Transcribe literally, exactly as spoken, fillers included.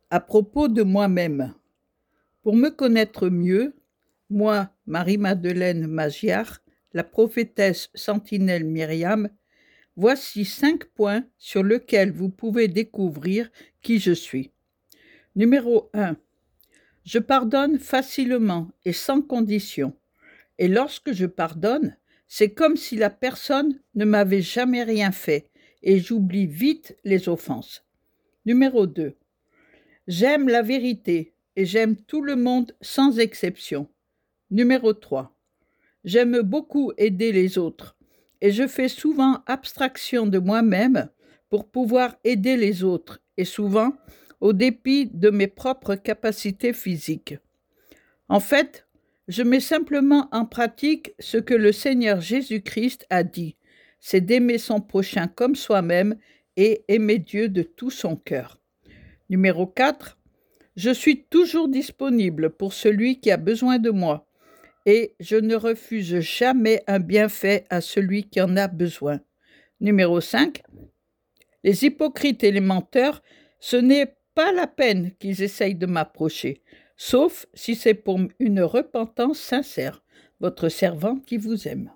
À propos de moi-même, pour me connaître mieux, moi, Marie-Madeleine Magyar, la prophétesse sentinelle Myriam, voici cinq points sur lesquels vous pouvez découvrir qui je suis. Numéro un. Je pardonne facilement et sans condition. Et lorsque je pardonne, c'est comme si la personne ne m'avait jamais rien fait et j'oublie vite les offenses. Numéro deux. J'aime la vérité et j'aime tout le monde sans exception. Numéro trois. J'aime beaucoup aider les autres et je fais souvent abstraction de moi-même pour pouvoir aider les autres et souvent au dépit de mes propres capacités physiques. En fait, je mets simplement en pratique ce que le Seigneur Jésus-Christ a dit, c'est d'aimer son prochain comme soi-même et aimer Dieu de tout son cœur. Numéro quatre. Je suis toujours disponible pour celui qui a besoin de moi et je ne refuse jamais un bienfait à celui qui en a besoin. Numéro cinq. Les hypocrites et les menteurs, ce n'est pas la peine qu'ils essayent de m'approcher, sauf si c'est pour une repentance sincère. Votre servante qui vous aime.